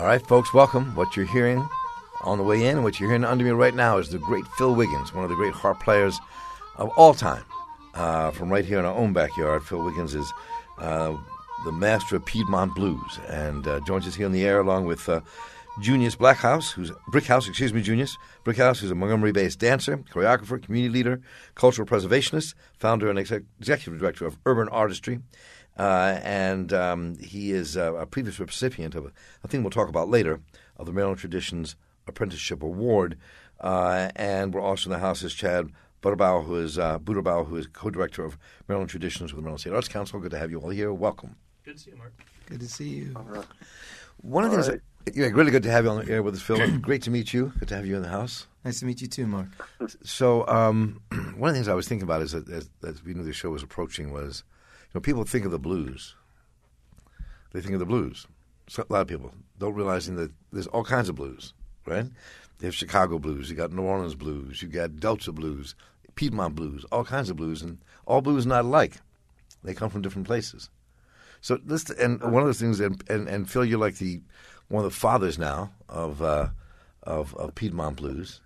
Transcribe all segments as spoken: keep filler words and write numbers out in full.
All right, folks, welcome. What you're hearing on the way in and what you're hearing under me right now is the great Phil Wiggins, one of the great harp players of all time. Uh, from right here in our own backyard, Phil Wiggins is uh, the master of Piedmont blues and uh, joins us here in the air along with uh, Junius Blackhouse, who's Brickhouse, excuse me, Junius Brickhouse, who's a Montgomery-based dancer, choreographer, community leader, cultural preservationist, founder and exec- executive director of Urban Artistry. Uh, and um, he is uh, a previous recipient of a, a thing we'll talk about later, of the Maryland Traditions Apprenticeship Award. Uh, and we're also in the house is Chad Butterbaugh, who is uh, Butterbaugh, who is co-director of Maryland Traditions with the Maryland State Arts Council. Good to have you all here. Welcome. Good to see you, Mark. Good to see you. All right. One of the All things, right. that, yeah, really good to have you on the air with us, Phil. Great to meet you. Good to have you in the house. Nice to meet you too, Mark. So um, one of the things I was thinking about is that as, as we knew the show was approaching was, you know, people think of the blues. They think of the blues. So, a lot of people don't realizing that there's all kinds of blues, right? They have Chicago blues, you got New Orleans blues, you got Delta blues, Piedmont blues, all kinds of blues, and all blues not alike. They come from different places. So this, and one of the things, and, and, and Phil, you're like the one of the fathers now of uh, of, of Piedmont blues.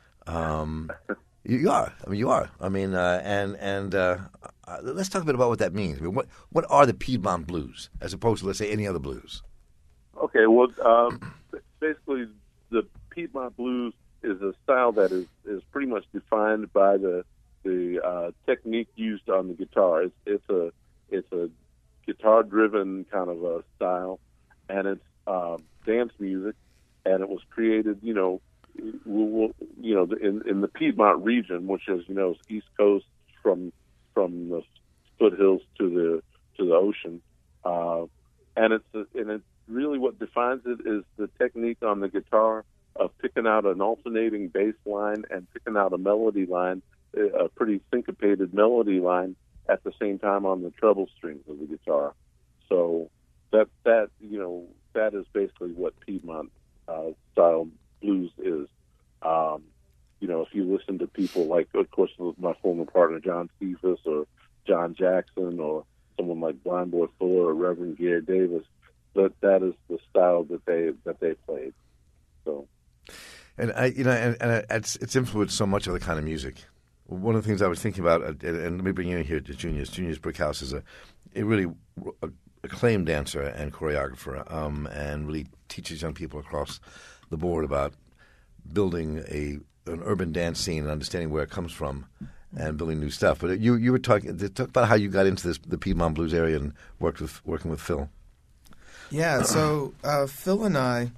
Um, you, you are. I mean, you are. I mean, uh, and and uh, uh, let's talk a bit about what that means. I mean, what what are the Piedmont blues as opposed to, let's say, any other blues? Okay, well, um, basically, the Piedmont blues is a style that is, is pretty much defined by the the uh, technique used on the guitar. It's, it's a it's a guitar-driven kind of a style, and it's uh, dance music, and it was created, you know, you know, in in the Piedmont region, which is, you know, East Coast from from the foothills to the to the ocean, uh, and it's a, and it's really what defines it is the technique on the guitar of picking out an alternating bass line and picking out a melody line, a pretty syncopated melody line at the same time on the treble strings of the guitar. So that that you know that is basically what Piedmont uh, style blues is. Um, you know, if you listen to people like, of course, my former partner John Cephas or John Jackson or someone like Blind Boy Fuller or Reverend Gary Davis, that that is the style that they that they played. So, and I, you know, and, and it's it's influenced so much of the kind of music. One of the things I was thinking about, and, and let me bring you in here to Junius. Junius Brickhouse is a, a really acclaimed dancer and choreographer, um, and really teaches young people across the board about building a an urban dance scene and understanding where it comes from and building new stuff. But you you were talking talk about how you got into this the Piedmont blues area and worked with working with Phil. Yeah, so uh, Phil and I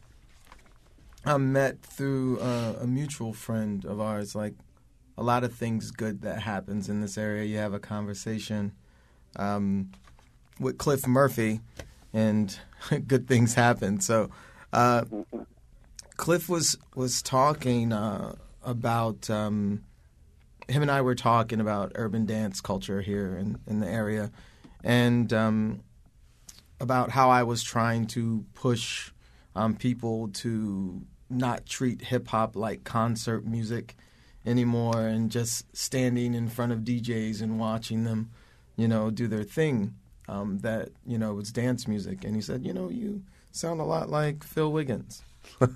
uh, met through uh, a mutual friend of ours. Like a lot of things good that happens in this area, you have a conversation um, with Cliff Murphy, and good things happen. So uh, Cliff was was talking uh, about um, him and I were talking about urban dance culture here in, in the area, and um, about how I was trying to push um, people to not treat hip-hop like concert music anymore and just standing in front of D Js and watching them, you know, do their thing, um, that, you know, it's dance music. And he said, you know, you sound a lot like Phil Wiggins. and,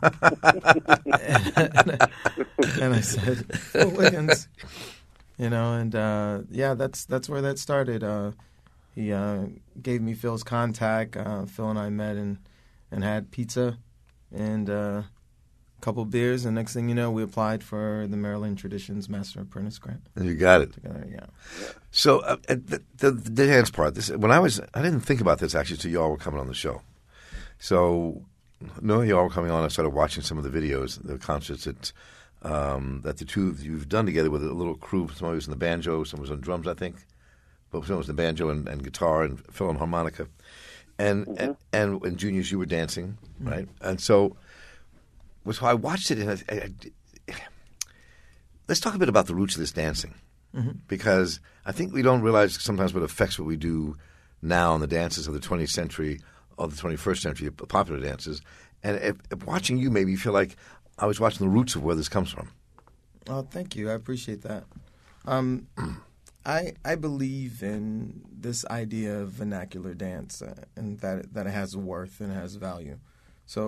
and, I, and I said, Phil Wiggins, you know, and uh, yeah, that's that's where that started. Uh, He uh, gave me Phil's contact. Uh, Phil and I met and, and had pizza and uh, a couple beers. And next thing you know, we applied for the Maryland Traditions Master Apprentice Grant. And you got it. Together, yeah. So uh, the, the, the dance part. This when I was I didn't think about this actually until you all were coming on the show. So knowing you all were coming on, I started watching some of the videos, the concerts that um, that the two of you've done together with a little crew. Somebody was in the banjo, someone was on drums, I think. But someone was the banjo and, and guitar, and Phil on harmonica, and, mm-hmm. and and and Junius, you were dancing, right? Mm-hmm. And so, so I watched it, and I, I, I, let's talk a bit about the roots of this dancing, mm-hmm. because I think we don't realize sometimes what affects what we do now in the dances of the twentieth century or the twenty-first century, popular dances. And if, if watching you, maybe you feel like I was watching the roots of where this comes from. Oh, thank you. I appreciate that. Um, I I believe in this idea of vernacular dance uh, and that that it has worth and it has value. So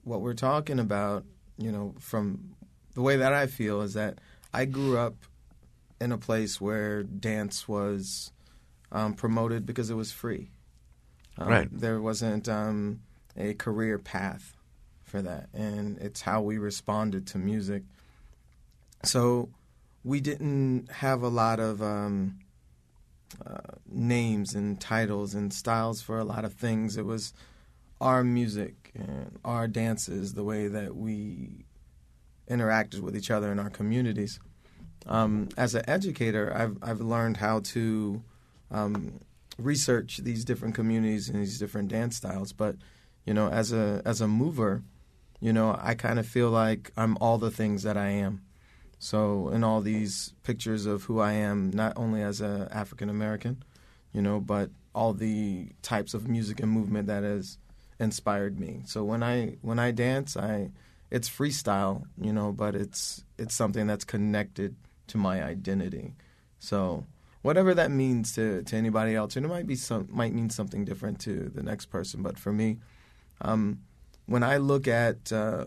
what we're talking about, you know, from the way that I feel is that I grew up in a place where dance was um, promoted because it was free. Um, right. There wasn't um, a career path for that, and it's how we responded to music. So we didn't have a lot of um, uh, names and titles and styles for a lot of things. It was our music and our dances, the way that we interacted with each other in our communities. Um, as an educator, I've I've learned how to um, research these different communities and these different dance styles. But you know, as a as a mover, you know, I kind of feel like I'm all the things that I am. So in all these pictures of who I am, not only as a African American, you know, but all the types of music and movement that has inspired me. So when I when I dance, I it's freestyle, you know, but it's it's something that's connected to my identity. So whatever that means to, to anybody else, and it might be some might mean something different to the next person. But for me, um, when I look at uh,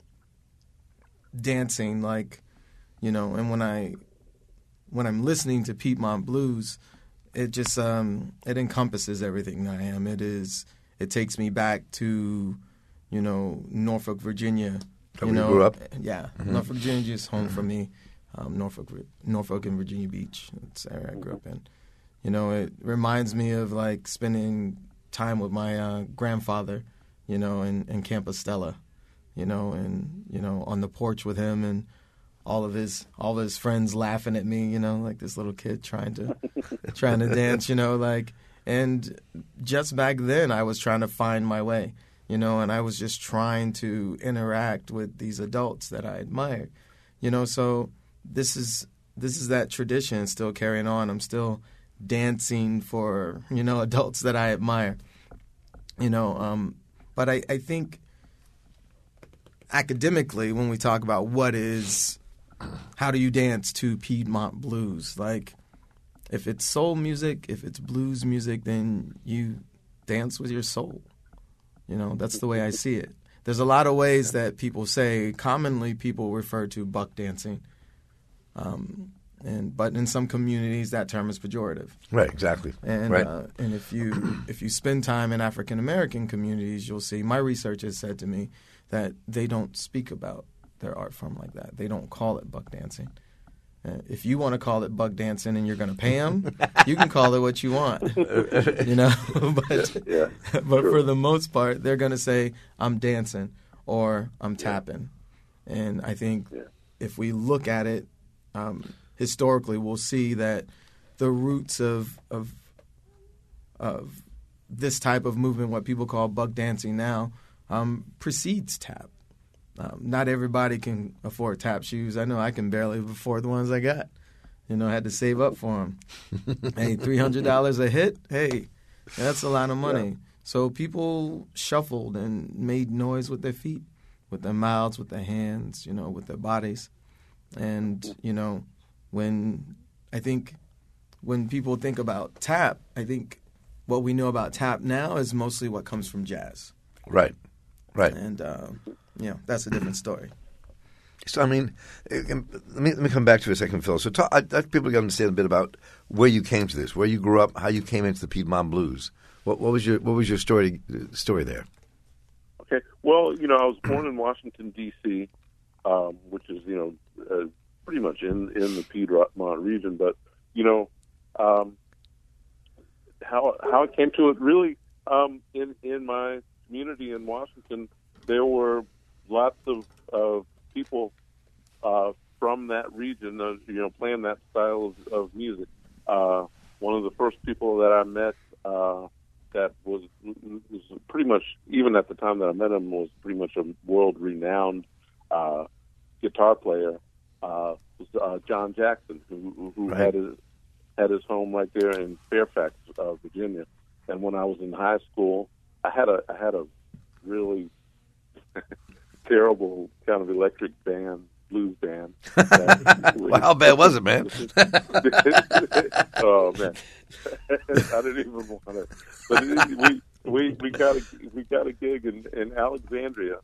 dancing, like, you know, and when I when I'm listening to Piedmont blues, it just um, it encompasses everything that I am. It is it takes me back to, you know, Norfolk, Virginia. So you where know, you grew up? Yeah, Mm-hmm. Norfolk, Virginia is home for me. Um, Norfolk, Norfolk and Virginia Beach. That's the area I grew up in. You know, it reminds me of like spending time with my uh, grandfather, you know, in, in Camp Estella, you know, and you know, on the porch with him and all of his all of his friends laughing at me, you know, like this little kid trying to trying to dance, you know, like. And just back then, I was trying to find my way, you know, and I was just trying to interact with these adults that I admired, you know. So this is this is that tradition still carrying on. I'm still dancing for, you know, adults that I admire, you know. Um, but I, I think academically, when we talk about what is, how do you dance to Piedmont blues, like, if it's soul music, if it's blues music, then you dance with your soul. You know, that's the way I see it. There's a lot of ways that people say, commonly people refer to buck dancing. Um, and but in some communities that term is pejorative. Right, exactly. And right. uh, and if you if you spend time in African American communities, you'll see my research has said to me that they don't speak about their art form like that. They don't call it buck dancing. Uh, if you want to call it buck dancing and you're going to pay them, you can call it what you want, you know. but Yeah, but sure. for the most part, they're going to say, I'm dancing or I'm tapping. And I think Yeah. if we look at it um, historically, we'll see that the roots of, of of this type of movement, what people call buck dancing now, um, precedes tap. Um, not everybody can afford tap shoes. I know I can barely afford the ones I got. You know, I had to save up for them. Hey, three hundred dollars a hit? Hey, that's a lot of money. Yeah. So people shuffled and made noise with their feet, with their mouths, with their hands, you know, with their bodies. And, you know, when I think when people think about tap, I think what we know about tap now is mostly what comes from jazz. Right, right. And, um, you know, that's a different story. So, I mean, eh, let me let me come back to a second, Phil. So, talk, I'd like people to understand a bit about where you came to this, where you grew up, how you came into the Piedmont blues. What, what was your what was your story story there? Okay. Well, you know, I was born in Washington, D C, um, which is, you know, uh, pretty much in, in the Piedmont region. But, you know, um, how how it came to it, really, um, in, in my community in Washington, there were lots of, of people uh, from that region, uh, you know, playing that style of, of music. Uh, one of the first people that I met uh, that was was pretty much, even at the time that I met him, was pretty much a world-renowned uh, guitar player. Uh, was uh, John Jackson, who who Right. had his had his home right there in Fairfax, uh, Virginia. And when I was in high school, I had a I had a really terrible kind of electric band, blues band. Well, how bad was it, man? Oh man, I didn't even want to. But it, we we we got a we got a gig in, in Alexandria,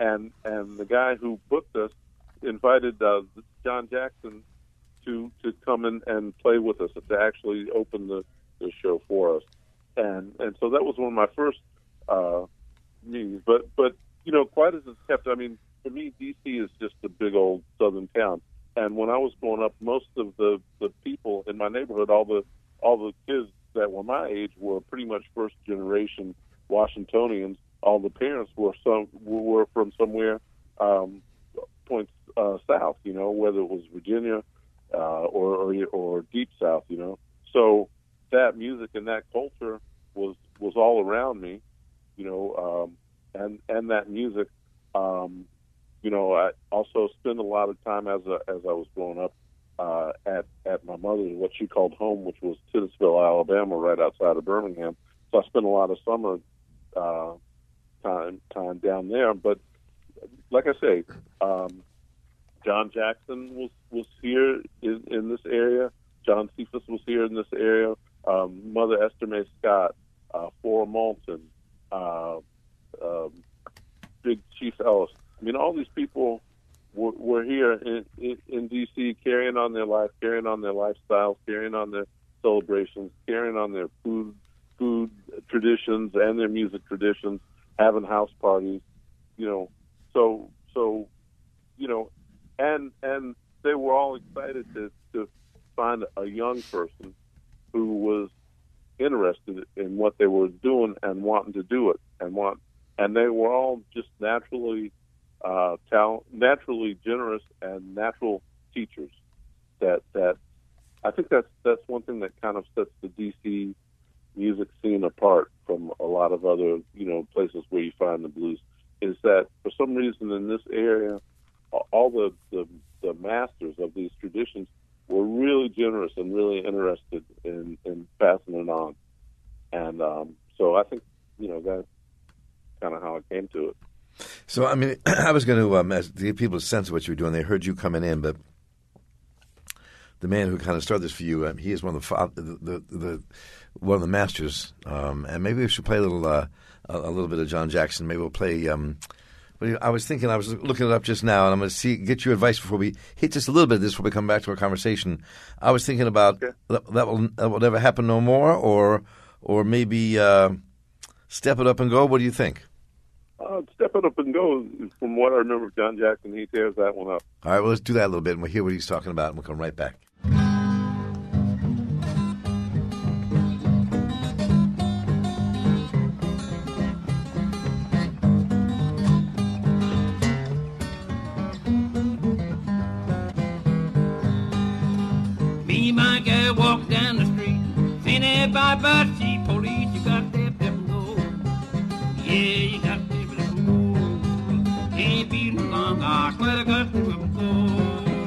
and and the guy who booked us invited uh, John Jackson to to come in and play with us, to actually open the, the show for us, and and so that was one of my first uh, meetings. But but you know, quite as it's kept, I mean, for me, D C is just a big old southern town. And when I was growing up, most of the, the people in my neighborhood, all the all the kids that were my age, were pretty much first generation Washingtonians. All the parents were some were from somewhere um, points uh, south, you know, whether it was Virginia uh, or, or or deep south, you know. So that music and that culture was was all around me, you know, um, and and that music. Um, You know, I also spent a lot of time as a, as I was growing up uh, at at my mother's, what she called home, which was Titusville, Alabama, right outside of Birmingham. So I spent a lot of summer uh, time time down there. But like I say, um, John Jackson was was here in, in this area. John Cephas was here in this area. Um, Mother Esther Mae Scott, uh, Flora Moulton, uh, um, Big Chief Ellis. I mean, all these people were, were here in, in, in D C carrying on their life, carrying on their lifestyles, carrying on their celebrations, carrying on their food food traditions and their music traditions, having house parties, you know. So, so you know, and and they were all excited to, to find a young person who was interested in what they were doing and wanting to do it, and want, and they were all just naturally. Uh, talent, naturally generous and natural teachers. That that I think that's that's one thing that kind of sets the D C music scene apart from a lot of other you know places where you find the blues. Is that for some reason in this area, all the the, the masters of these traditions were really generous and really interested in, in passing it on. And um, so I think you know that's kind of how it came to it. So, I mean, I was going to, um, as, to give people a sense of what you were doing. They heard you coming in, but the man who kind of started this for you, um, he is one of the, the, the, the one of the masters. Um, and maybe we should play a little, uh, a, a little bit of John Jackson. Maybe we'll play. Um, I was thinking, I was looking it up just now, and I'm going to see get your advice before we hit just a little bit of this before we come back to our conversation. I was thinking about okay. that, that will that will never happen no more, or or maybe uh, Step It Up and Go. What do you think? Uh, Step It Up and Go, from what I remember of John Jackson, he tears that one up. All right, well, let's do that a little bit, and we'll hear what he's talking about, and we'll come right back. Me, my girl, walk down the street, seen it by bus, she police, you got to step and go. Yeah, you got to step and go. Ain't been long, I swear to God, to go.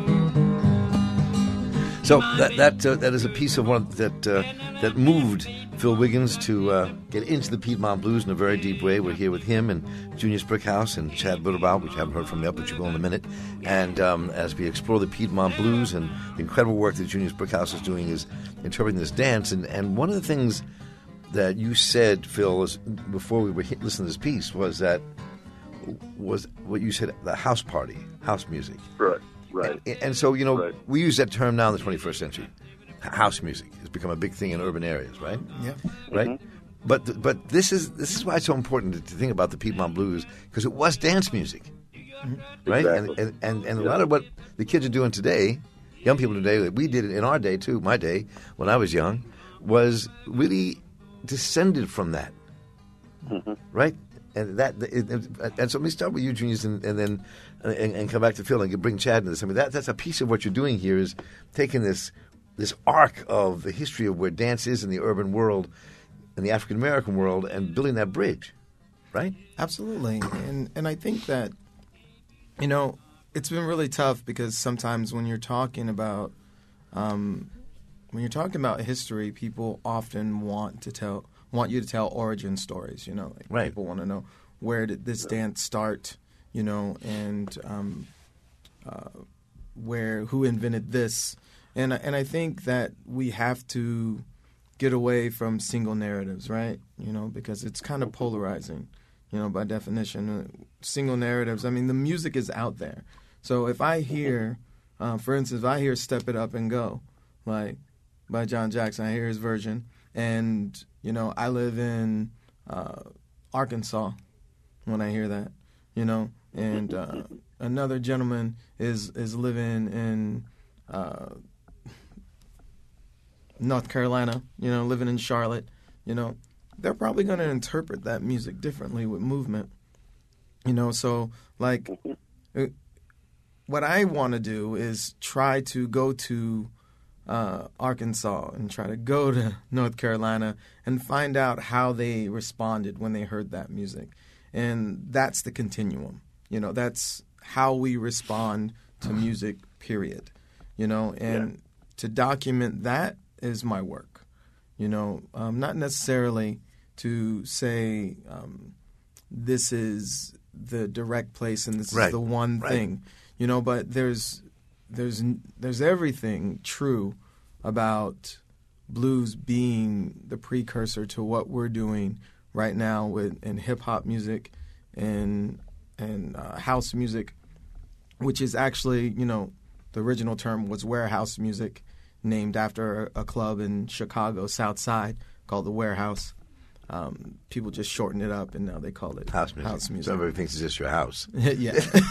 So that that uh, that is a piece of one that uh, that moved Phil Wiggins to uh, get into the Piedmont Blues in a very deep way. We're here with him and Junius Brickhouse and Chad Butterbaugh, which you haven't heard from yet, but you will in a minute. And um, as we explore the Piedmont Blues and the incredible work that Junius Brickhouse is doing is interpreting this dance. And, and one of the things that you said, Phil, is, before we were listening to this piece, was that was what you said, the house party, house music. Right. Right. And, and so, you know, right. we use that term now in the twenty-first century. House music has become a big thing in urban areas, right? Yeah. Right? Mm-hmm. But but this is this is why it's so important to, to think about the Piedmont Blues, because it was dance music, mm-hmm. right? Exactly. And and, and, and yeah. a lot of what the kids are doing today, young people today, we did it in our day too, my day, when I was young, was really descended from that, mm-hmm. right? And that, it, it, and so let me start with you, Junius, and, and then and, and come back to Phil and bring Chad into this. I mean, that that's a piece of what you're doing here is taking this this arc of the history of where dance is in the urban world, in the African American world, and building that bridge, right? Absolutely, and and I think that, you know, it's been really tough because sometimes when you're talking about um, when you're talking about history, people often want to tell. want you to tell origin stories, you know. Like right. People want to know, where did this dance start, you know, and um, uh, where who invented this. And, and I think that we have to get away from single narratives, right, you know, because it's kind of polarizing. you know, by definition. Uh, single narratives. I mean, the music is out there. So if I hear, uh, for instance, if I hear "Step It Up and Go," like by John Jackson, I hear his version, and you know, I live in uh, Arkansas when I hear that, you know, and uh, another gentleman is is living in uh, North Carolina, you know, living in Charlotte, you know, they're probably going to interpret that music differently with movement, you know. So like, uh, what I want to do is try to go to uh, Arkansas and try to go to North Carolina and find out how they responded when they heard that music. And that's the continuum. You know, that's how we respond to music, period. You know, and yeah. to document that is my work. You know, um, not necessarily to say um, this is the direct place and this right. is the one right. thing. You know, but there's there's there's everything true about blues being the precursor to what we're doing right now with in hip hop music and and uh, house music, which is actually, you know, the original term was warehouse music, named after a club in Chicago, South Side, called the Warehouse. Um, people just shortened it up, and now they call it house music. House music. So everybody thinks it's just your house. Yeah,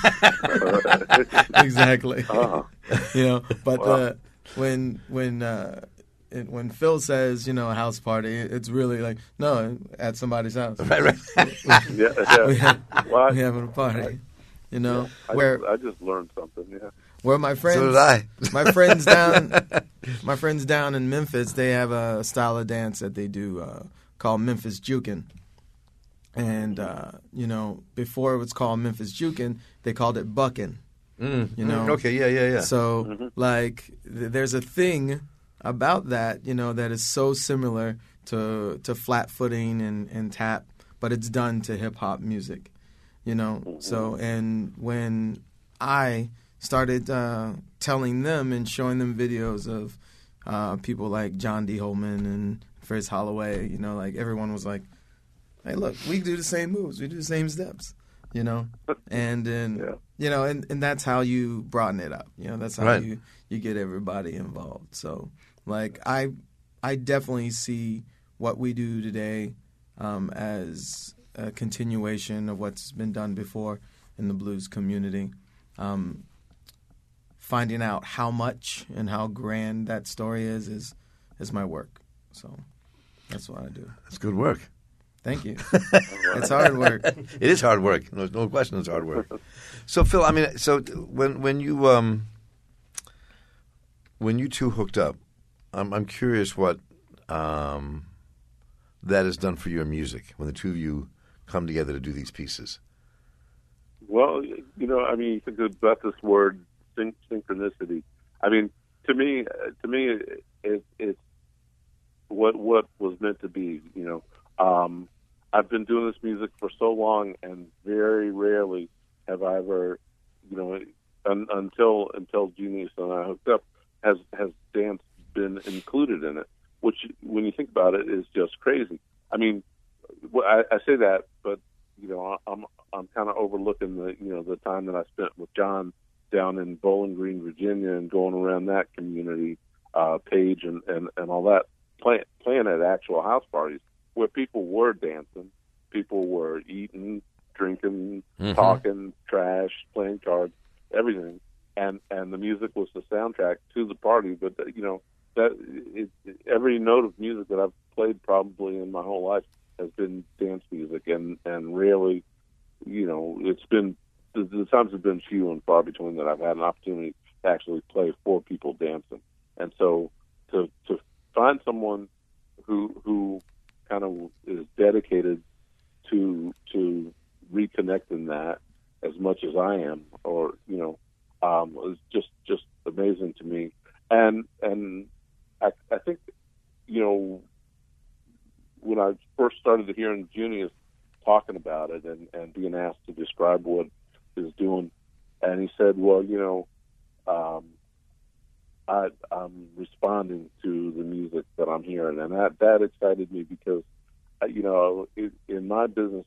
exactly. Uh-huh. You know, but Wow. uh, when when uh, it, when Phil says, you know, a house party, it's really like, no, at somebody's house. Right, right. Yeah, yeah. we have, Well, I- we having a party. You know, I where just, I just learned something. Yeah. where my friends, So did I. my friends down, my friends down in Memphis, they have a style of dance that they do uh, called Memphis Jukin. And uh, you know, before it was called Memphis Jukin, they called it bucking. Mm, You know, mm, okay, yeah, yeah, yeah. So, Mhm. like, th- there's a thing about that, you know, that is so similar to to flat footing and, and tap, but it's done to hip hop music, you know. So, and when I started uh, telling them and showing them videos of uh, people like John D. Holman and Fritz Holloway, you know, like everyone was like, "Hey, look, we do the same moves, we do the same steps," you know, and then. Yeah. You know, and, and that's how you broaden it up. You know, that's how Right. you, you get everybody involved. So, like, I I definitely see what we do today um, as a continuation of what's been done before in the blues community. Um, finding out how much and how grand that story is is is my work. So that's what I do. That's good work. Thank you. It's hard work. It is hard work. No, no question, it's hard work. So Phil, I mean, so when when you um, when you two hooked up, I'm I'm curious what um, that has done for your music when the two of you come together to do these pieces. Well, you know, I mean, you think about this word syn- synchronicity. I mean, to me, to me, it, it, it's what what was meant to be. You know, um, I've been doing this music for so long, and very rarely have I ever, you know, un, until until Genius and I hooked up, has has dance been included in it? Which, when you think about it, is just crazy. I mean, well, I, I say that, but you know, I'm I'm kind of overlooking the you know the time that I spent with John down in Bowling Green, Virginia, and going around that community, uh, Page and, and, and all that, playing playing at actual house parties where people were dancing, people were eating, drinking, Mhm. talking, trash, playing cards, everything, and and the music was the soundtrack to the party. But you know that it, it, every note of music that I've played probably in my whole life has been dance music, and and rarely, you know, it's been the, the times have been few and far between that I've had an opportunity to actually play for people dancing. And so to to find someone who who kind of is dedicated to to reconnecting that as much as I am, or you know, um, is just just amazing to me. And and I I think, you know, when I first started hearing Junius talking about it and, and being asked to describe what he's doing, and he said, well, you know, um, I, I'm responding to the music that I'm hearing, and that, that excited me because, uh, you know, it, in my business, I,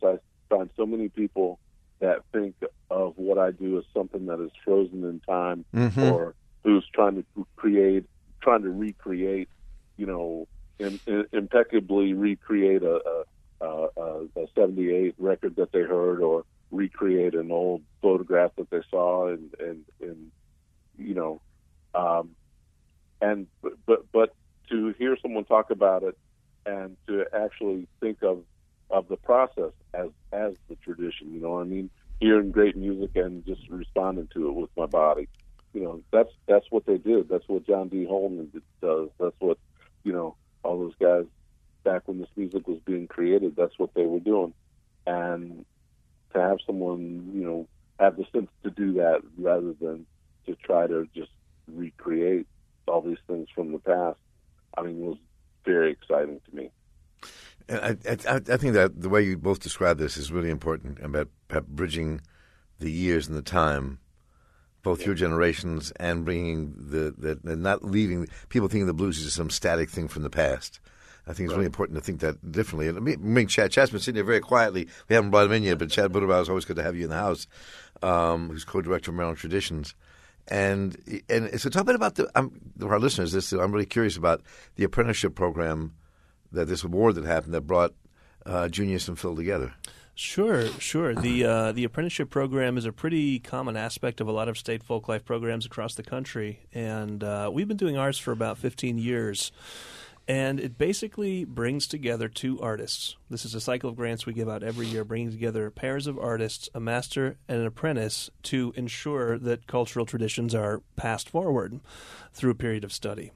find so many people that think of what I do as something that is frozen in time, Mm-hmm. or who's trying to create, trying to recreate, you know, in, in, impeccably recreate a, a, a, a seventy-eight record that they heard, or recreate an old photograph that they saw, and, and, and you know, um, and but but to hear someone talk about it and to actually think of of the process as as the tradition, you know what I mean? Hearing great music and just responding to it with my body, you know, that's that's what they did. That's what John D. Holman does. That's what, you know, all those guys back when this music was being created. That's what they were doing, and to have someone, you know, have the sense to do that rather than to try to just recreate all these things from the past, I mean, was very exciting to me. And I, I, I think that the way you both describe this is really important about, about bridging the years and the time, both Yeah. your generations, and bringing the, the and not leaving people thinking the blues is just some static thing from the past. I think it's Right. really important to think that differently. And I mean, bring Chad. Chad's been sitting there very quietly. We haven't brought him in yet, but Chad Buderbauer, is always good to have you in the house, um, who's co-director of Maryland Traditions. And and so talk a bit about the um, our listeners. This I'm really curious about the apprenticeship program, that this award that happened that brought uh, Junius and Phil together. Sure, sure. The uh, the apprenticeship program is a pretty common aspect of a lot of state folk life programs across the country, and uh, we've been doing ours for about fifteen years. And it basically brings together two artists. This is a cycle of grants we give out every year, bringing together pairs of artists, a master and an apprentice, to ensure that cultural traditions are passed forward through a period of study.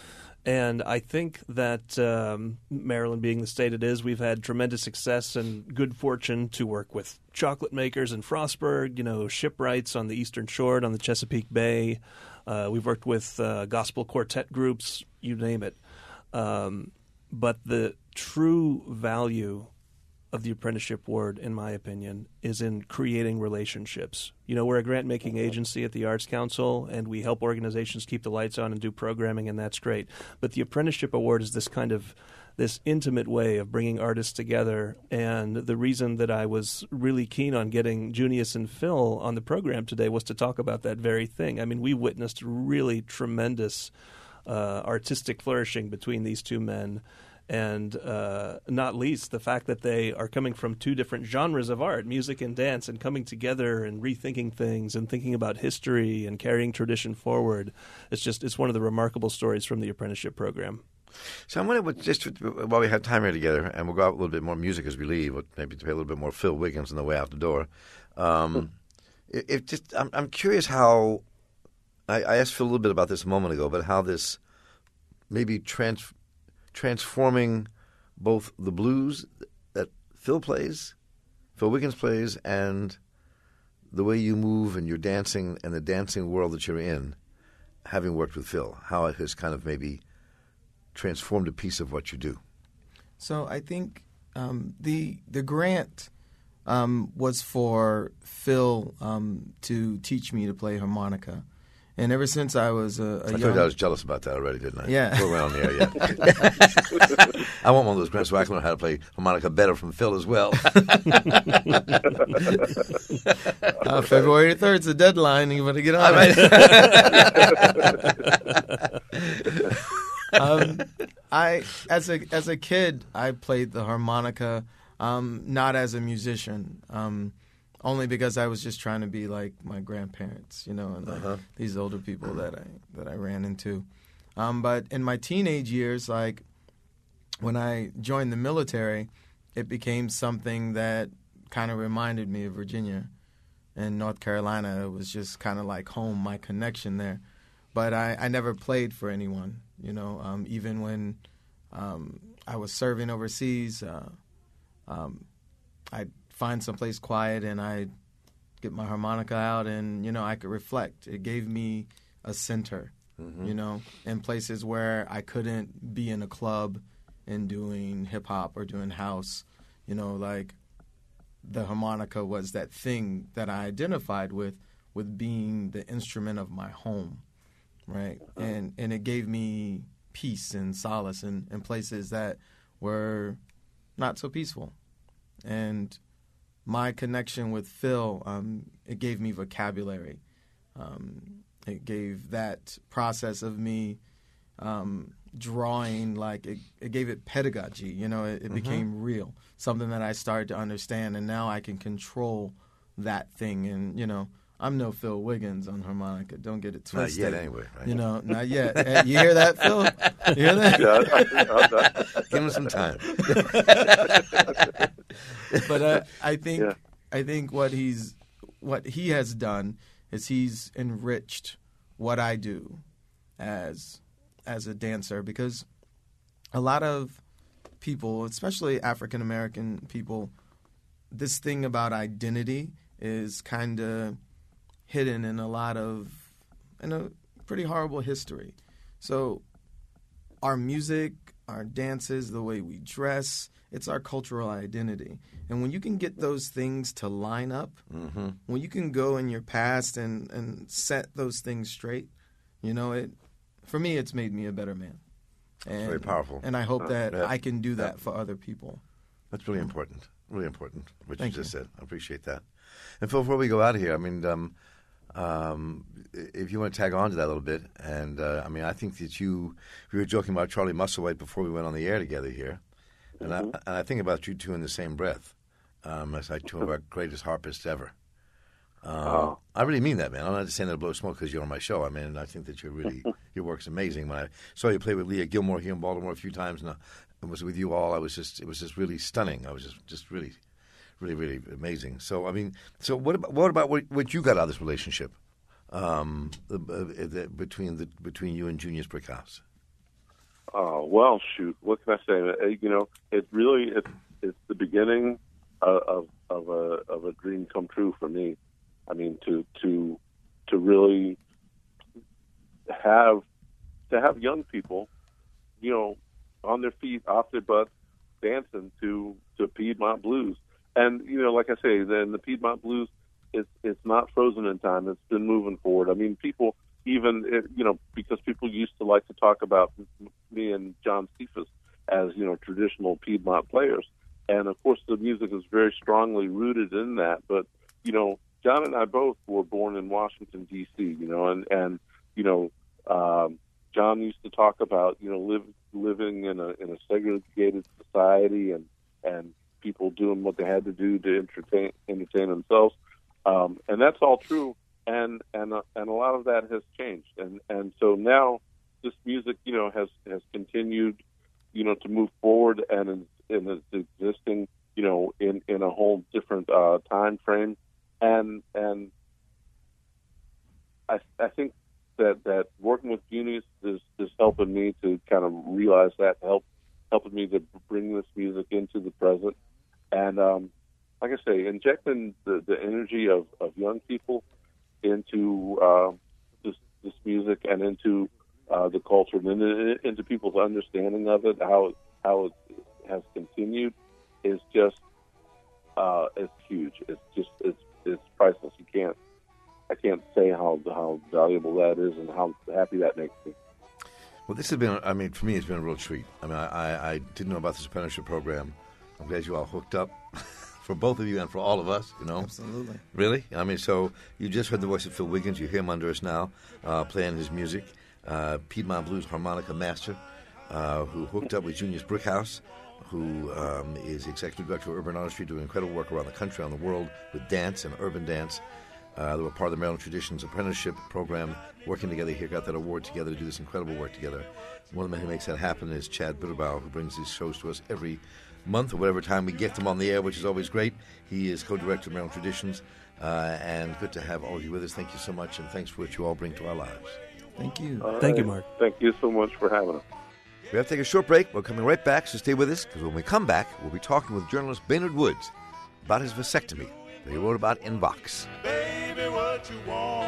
And I think that um, Maryland being the state it is, we've had tremendous success and good fortune to work with chocolate makers in Frostburg, you know, shipwrights on the Eastern Shore and on the Chesapeake Bay. Uh, we've worked with uh, gospel quartet groups, you name it. Um, but the true value of the apprenticeship award, in my opinion, is in creating relationships. You know, we're a grant-making agency at the Arts Council, and we help organizations keep the lights on and do programming, and that's great. But the apprenticeship award is this kind of this intimate way of bringing artists together, and the reason that I was really keen on getting Junius and Phil on the program today was to talk about that very thing. I mean, we witnessed really tremendous uh, artistic flourishing between these two men. And uh, not least, the fact that they are coming from two different genres of art, music and dance, and coming together and rethinking things and thinking about history and carrying tradition forward. It's just it's one of the remarkable stories from the apprenticeship program. So I'm wondering, what, just while we have time here together, and we'll go out with a little bit more music as we leave, maybe to play a little bit more Phil Wiggins on the way out the door. Um, it, it just, I'm, I'm curious how, I, I asked Phil a little bit about this a moment ago, but how this maybe trans. transforming both the blues that Phil plays, Phil Wiggins plays, and the way you move and your dancing and the dancing world that you're in, having worked with Phil, how it has kind of maybe transformed a piece of what you do. So I think um, the the grant um, was for Phil um, to teach me to play harmonica. And ever since I was a, a I young... told you I was jealous about that already, didn't I? Yeah. Go around there, yeah. I want one of those grants so I can learn how to play harmonica better from Phil as well. uh, February third is the deadline. You want to get on it. um, I, as a as a kid, I played the harmonica, um, not as a musician. Um, Only because I was just trying to be like my grandparents, you know, and like uh-huh. these older people that I that I ran into. Um, but in my teenage years, like when I joined the military, it became something that kind of reminded me of Virginia and North Carolina. It was just kind of like home, my connection there. But I, I never played for anyone, you know, um, even when um, I was serving overseas. Uh, um, I'd find someplace quiet and I get my harmonica out and, you know, I could reflect. It gave me a center, mm-hmm. you know, in places where I couldn't be in a club and doing hip-hop or doing house. You know, like the harmonica was that thing that I identified with, with being the instrument of my home, right? And and it gave me peace and solace in, in places that were not so peaceful. And my connection with Phil, um, it gave me vocabulary. Um, it gave that process of me um, drawing, like it, it gave it pedagogy. You know, it, it mm-hmm. became real, something that I started to understand, and now I can control that thing. And you know, I'm no Phil Wiggins on harmonica. Don't get it twisted. Not yet, anyway. Right? You know, not yet. Uh, you hear that, Phil? You hear that? Yeah, give him some time. But uh, I think Yeah. I think what he's what he has done is he's enriched what I do as as a dancer, because a lot of people, especially African American people, this thing about identity is kind of hidden in a lot of in a pretty horrible history. So our music, our dances, the way we dress, it's our cultural identity. And when you can get those things to line up, mm-hmm. when you can go in your past and, and set those things straight, you know, it for me, it's made me a better man. And, very powerful. And I hope that yeah. I can do that yeah. for other people. That's really important. Really important, what Thank you just you. said. I appreciate that. And Phil, before we go out of here, I mean, um, um, if you want to tag on to that a little bit, and uh, I mean, I think that you, we were joking about Charlie Musselwhite before we went on the air together here, and, Mm-hmm. I, and I think about you two in the same breath um, as like two of our greatest harpists ever. Um, Oh. I really mean that, man. I'm not just saying that to blow smoke because you're on my show. I mean, I think that you're really your work's amazing. When I saw you play with Leah Gilmore here in Baltimore a few times, and uh, I was with you all, I was just it was just really stunning. I was just just really, really, really amazing. So I mean, so what about what about what, what you got out of this relationship um, the, uh, the, between the between you and Junius Brickhouse? Oh, well, shoot. What can I say? Uh, You know, it really it's it's the beginning of of, of a of a dream come true for me. I mean, to to to really have to have young people, you know, on their feet, off their butts, dancing to to Piedmont blues. And you know, like I say, then the Piedmont blues, it's it's not frozen in time. It's been moving forward. I mean, people even it, you know because people used to like to talk about me and John Cephas as you know traditional Piedmont players, and of course the music is very strongly rooted in that. But you know, John and I both were born in Washington D C You know, and and you know, um, John used to talk about you know live, living in a in a segregated society and and people doing what they had to do to entertain entertain themselves, um, and that's all true. And and uh, and a lot of that has changed, and and so now this music, you know, has has continued, you know, to move forward, and is, and is existing, you know, in, in a whole different uh, time frame, and and I I think that, that working with Junius is, is helping me to kind of realize that, help helping me to bring this music into the present, and um, like I say, injecting the, the energy of, of young people into uh, this this music and into uh, the culture and into, into people's understanding of it, how how it has continued, is just uh, it's huge. It's just it's it's priceless. You can't I can't say how how valuable that is and how happy that makes me. Well, this has been, I mean, for me, it's been a real treat. I mean, I, I, I didn't know about this apprenticeship program. I'm glad you all hooked up. For both of you and for all of us, you know. Absolutely. Really? I mean, so you just heard the voice of Phil Wiggins. You hear him under us now, uh, playing his music. Uh, Piedmont Blues harmonica master, uh, who hooked up with Junius Brickhouse, who um, is executive director of Urban Artistry, doing incredible work around the country, around the world, with dance and urban dance. Uh, they were part of the Maryland Traditions Apprenticeship Program, working together here, got that award together to do this incredible work together. One of the men who makes that happen is Chad Bitterbaugh, who brings these shows to us every month or whatever time we get them on the air, which is always great. He is co-director of Maryland Traditions, uh, and good to have all of you with us. Thank you so much, and thanks for what you all bring to our lives. Thank you. All Thank you, right. Mark. Thank you so much for having us. We have to take a short break. We're coming right back, so stay with us, because when we come back, we'll be talking with journalist Baynard Woods about his vasectomy that he wrote about in Vox. Baby, what you want?